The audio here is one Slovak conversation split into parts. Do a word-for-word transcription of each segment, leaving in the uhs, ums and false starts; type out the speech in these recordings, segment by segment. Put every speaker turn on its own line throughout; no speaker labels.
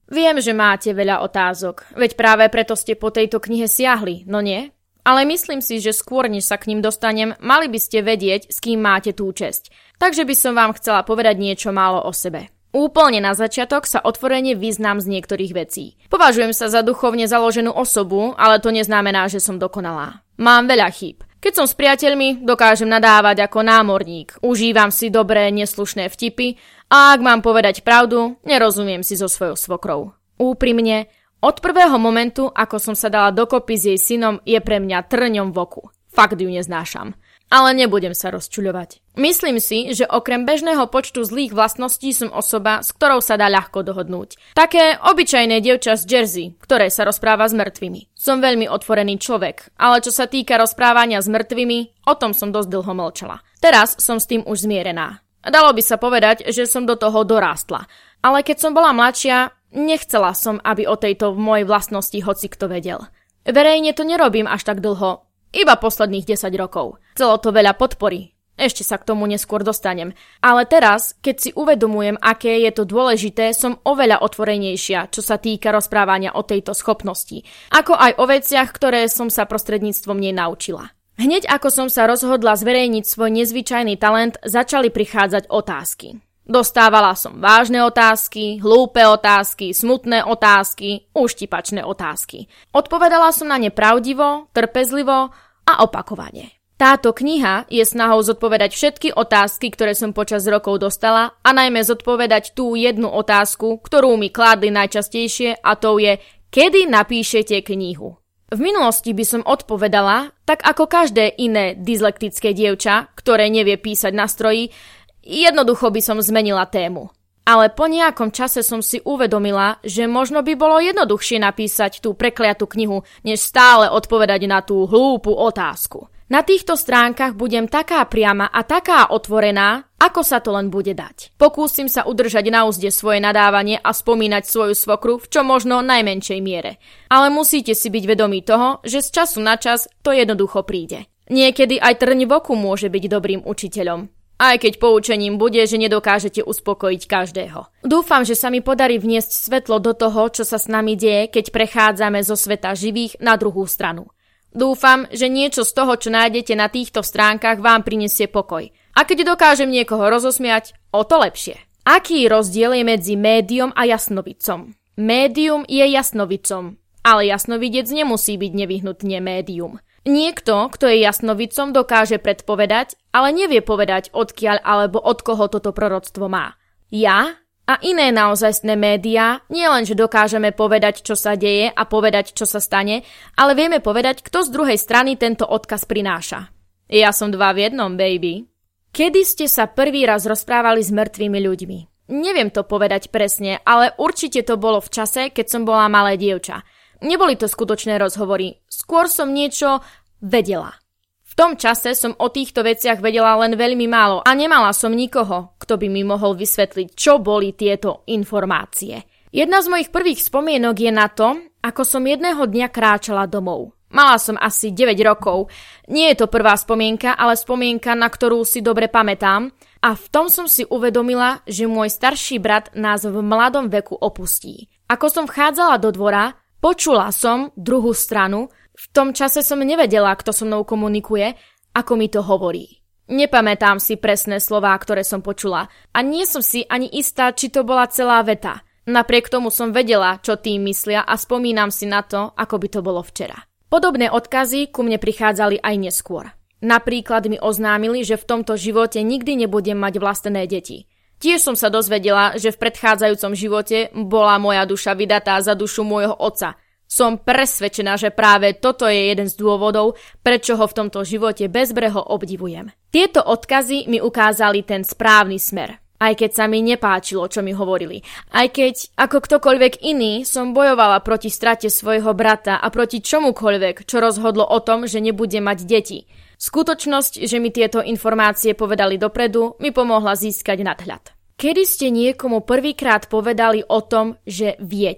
Viem, že máte veľa otázok, veď práve preto ste po tejto knihe siahli, no nie? Ale myslím si, že skôr, než sa k ním dostanem, mali by ste vedieť, s kým máte tú česť. Takže by som vám chcela povedať niečo málo o sebe. Úplne na začiatok sa otvorene vyznám z niektorých vecí. Považujem sa za duchovne založenú osobu, ale to neznamená, že som dokonalá. Mám veľa chýb. Keď som s priateľmi, dokážem nadávať ako námorník. Užívam si dobré, neslušné vtipy a ak mám povedať pravdu, nerozumiem si so svojou svokrou. Úprimne, od prvého momentu, ako som sa dala dokopy s jej synom, je pre mňa trňom v oku. Fakt ju neznášam. Ale nebudem sa rozčuľovať. Myslím si, že okrem bežného počtu zlých vlastností som osoba, s ktorou sa dá ľahko dohodnúť. Také obyčajné dievča z Jersey, ktoré sa rozpráva s mŕtvými. Som veľmi otvorený človek, ale čo sa týka rozprávania s mŕtvými, o tom som dosť dlho mlčala. Teraz som s tým už zmierená. Dalo by sa povedať, že som do toho dorástla. Ale keď som bola mladšia, nechcela som, aby o tejto mojej vlastnosti hocikto vedel. Verejne to nerobím až tak dlho, iba posledných desať rokov. Chcelo to veľa podpory. Ešte sa k tomu neskôr dostanem. Ale teraz, keď si uvedomujem, aké je to dôležité, som oveľa otvorenejšia, čo sa týka rozprávania o tejto schopnosti. Ako aj o veciach, ktoré som sa prostredníctvom nej naučila. Hneď ako som sa rozhodla zverejniť svoj nezvyčajný talent, začali prichádzať otázky. Dostávala som vážne otázky, hlúpe otázky, smutné otázky, uštipačné otázky. Odpovedala som na ne pravdivo, trpezlivo a opakovane. Táto kniha je snahou zodpovedať všetky otázky, ktoré som počas rokov dostala a najmä zodpovedať tú jednu otázku, ktorú mi kládli najčastejšie a to je, kedy napíšete knihu. V minulosti by som odpovedala, tak ako každé iné dyslektické dievča, ktoré nevie písať na stroji, jednoducho by som zmenila tému. Ale po nejakom čase som si uvedomila, že možno by bolo jednoduchšie napísať tú prekliatú knihu, než stále odpovedať na tú hlúpu otázku. Na týchto stránkach budem taká priama a taká otvorená, ako sa to len bude dať. Pokúsim sa udržať na úzde svoje nadávanie a spomínať svoju svokru v čo možno najmenšej miere. Ale musíte si byť vedomí toho, že z času na čas to jednoducho príde. Niekedy aj trň v oku môže byť dobrým učiteľom. Aj keď poučením bude, že nedokážete uspokojiť každého. Dúfam, že sa mi podarí vniesť svetlo do toho, čo sa s nami deje, keď prechádzame zo sveta živých na druhú stranu. Dúfam, že niečo z toho, čo nájdete na týchto stránkach, vám prinesie pokoj. A keď dokážem niekoho rozosmiať, o to lepšie. Aký rozdiel je medzi médium a jasnovidcom? Médium je jasnovidcom, ale jasnovidec nemusí byť nevyhnutne médium. Niekto, kto je jasnovidcom, dokáže predpovedať, ale nevie povedať, odkiaľ alebo od koho toto proroctvo má. Ja a iné naozajstné médiá nielenže dokážeme povedať, čo sa deje a povedať, čo sa stane, ale vieme povedať, kto z druhej strany tento odkaz prináša. Ja som dva v jednom, baby. Kedy ste sa prvý raz rozprávali s mŕtvými ľuďmi? Neviem to povedať presne, ale určite to bolo v čase, keď som bola malé dievča. Neboli to skutočné rozhovory, skôr som niečo vedela. V tom čase som o týchto veciach vedela len veľmi málo a nemala som nikoho, kto by mi mohol vysvetliť, čo boli tieto informácie. Jedna z mojich prvých spomienok je na to, ako som jedného dňa kráčala domov. Mala som asi deväť rokov. Nie je to prvá spomienka, ale spomienka, na ktorú si dobre pamätám. A v tom som si uvedomila, že môj starší brat nás v mladom veku opustí. Ako som vchádzala do dvora, počula som druhú stranu. V tom čase som nevedela, kto so mnou komunikuje, ako mi to hovorí. Nepamätám si presné slová, ktoré som počula a nie som si ani istá, či to bola celá veta. Napriek tomu som vedela, čo tým myslia a spomínam si na to, ako by to bolo včera. Podobné odkazy ku mne prichádzali aj neskôr. Napríklad mi oznámili, že v tomto živote nikdy nebudem mať vlastné deti. Tiež som sa dozvedela, že v predchádzajúcom živote bola moja duša vydatá za dušu môjho otca. Som presvedčená, že práve toto je jeden z dôvodov, prečo ho v tomto živote bezbreho obdivujem. Tieto odkazy mi ukázali ten správny smer. Aj keď sa mi nepáčilo, čo mi hovorili. Aj keď, ako ktokoľvek iný, som bojovala proti strate svojho brata a proti čomukoľvek, čo rozhodlo o tom, že nebude mať deti. Skutočnosť, že mi tieto informácie povedali dopredu, mi pomohla získať nadhľad. Kedy ste niekomu prvýkrát povedali o tom, že viete?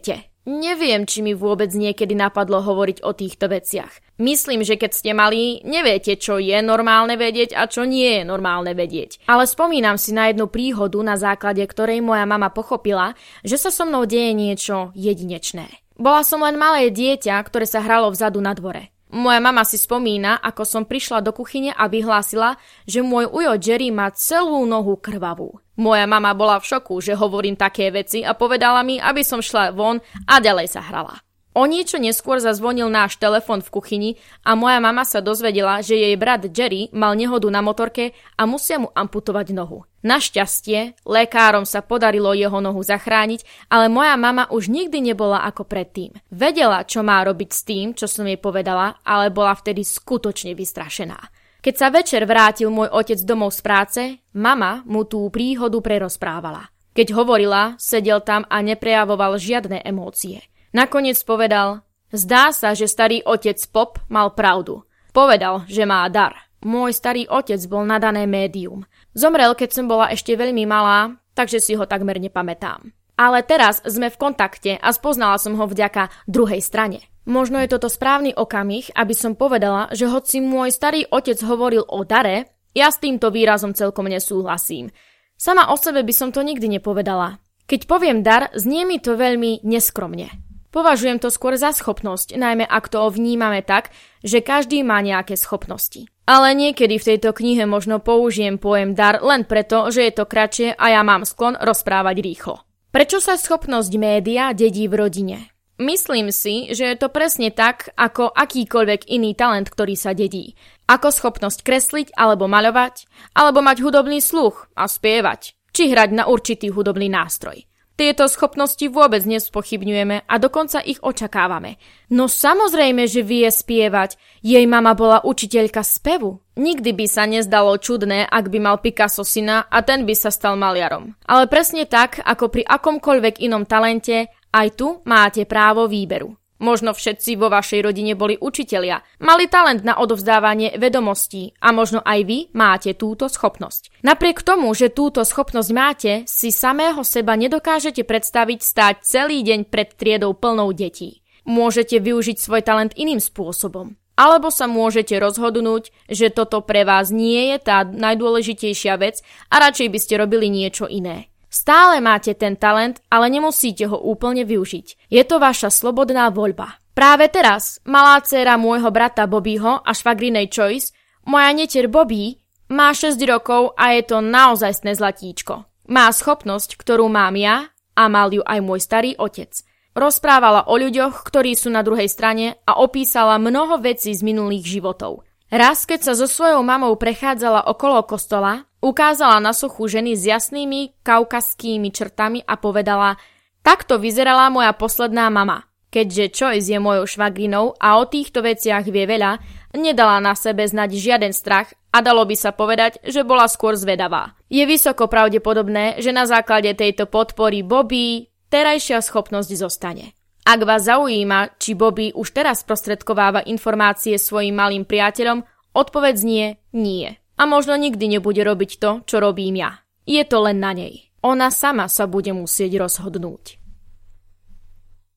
Neviem, či mi vôbec niekedy napadlo hovoriť o týchto veciach. Myslím, že keď ste malí, neviete, čo je normálne vedieť a čo nie je normálne vedieť. Ale spomínam si na jednu príhodu, na základe ktorej moja mama pochopila, že sa so mnou deje niečo jedinečné. Bola som len malé dieťa, ktoré sa hralo vzadu na dvore. Moja mama si spomína, ako som prišla do kuchyne a vyhlásila, že môj ujo Jerry má celú nohu krvavú. Moja mama bola v šoku, že hovorím také veci a povedala mi, aby som šla von a ďalej sa hrala. O niečo neskôr zazvonil náš telefon v kuchyni a moja mama sa dozvedela, že jej brat Jerry mal nehodu na motorke a musia mu amputovať nohu. Našťastie, lekárom sa podarilo jeho nohu zachrániť, ale moja mama už nikdy nebola ako predtým. Vedela, čo má robiť s tým, čo som jej povedala, ale bola vtedy skutočne vystrašená. Keď sa večer vrátil môj otec domov z práce, mama mu tú príhodu prerozprávala. Keď hovorila, sedel tam a neprejavoval žiadne emócie. Nakoniec povedal: zdá sa, že starý otec Pop mal pravdu. Povedal, že má dar. Môj starý otec bol nadané médium. Zomrel, keď som bola ešte veľmi malá, takže si ho takmer nepamätám. Ale teraz sme v kontakte a spoznala som ho vďaka druhej strane. Možno je toto správny okamih, aby som povedala, že hoci môj starý otec hovoril o dare, ja s týmto výrazom celkom nesúhlasím. Sama o sebe by som to nikdy nepovedala. Keď poviem dar, znie mi to veľmi neskromne. Považujem to skôr za schopnosť, najmä ak to vnímame tak, že každý má nejaké schopnosti. Ale niekedy v tejto knihe možno použijem pojem dar len preto, že je to kratšie a ja mám sklon rozprávať rýchlo. Prečo sa schopnosť média dedí v rodine? Myslím si, že je to presne tak, ako akýkoľvek iný talent, ktorý sa dedí. Ako schopnosť kresliť alebo maľovať, alebo mať hudobný sluch a spievať, či hrať na určitý hudobný nástroj. Tieto schopnosti vôbec nespochybňujeme a dokonca ich očakávame. No samozrejme, že vie spievať. Jej mama bola učiteľka spevu. Nikdy by sa nezdalo čudné, ak by mal Picasso syna a ten by sa stal maliarom. Ale presne tak, ako pri akomkoľvek inom talente, aj tu máte právo výberu. Možno všetci vo vašej rodine boli učitelia, mali talent na odovzdávanie vedomostí a možno aj vy máte túto schopnosť. Napriek tomu, že túto schopnosť máte, si samého seba nedokážete predstaviť stáť celý deň pred triedou plnou detí. Môžete využiť svoj talent iným spôsobom. Alebo sa môžete rozhodnúť, že toto pre vás nie je tá najdôležitejšia vec a radšej by ste robili niečo iné. Stále máte ten talent, ale nemusíte ho úplne využiť. Je to vaša slobodná voľba. Práve teraz malá dcéra môjho brata Bobbyho a švagrinej Joyce, moja neter Bobby, má šesť rokov a je to naozajstné zlatíčko. Má schopnosť, ktorú mám ja a mal ju aj môj starý otec. Rozprávala o ľuďoch, ktorí sú na druhej strane a opísala mnoho vecí z minulých životov. Raz, keď sa so svojou mamou prechádzala okolo kostola, ukázala na sochu ženy s jasnými kaukaskými črtami a povedala: takto vyzerala moja posledná mama. Keďže Joyce je mojou švagrinou a o týchto veciach vie veľa, nedala na sebe znať žiaden strach a dalo by sa povedať, že bola skôr zvedavá. Je vysoko pravdepodobné, že na základe tejto podpory Bobby terajšia schopnosť zostane. Ak vás zaujíma, či Bobby už teraz sprostredkováva informácie svojim malým priateľom, odpoveď znie nie. A možno nikdy nebude robiť to, čo robím ja. Je to len na nej. Ona sama sa bude musieť rozhodnúť.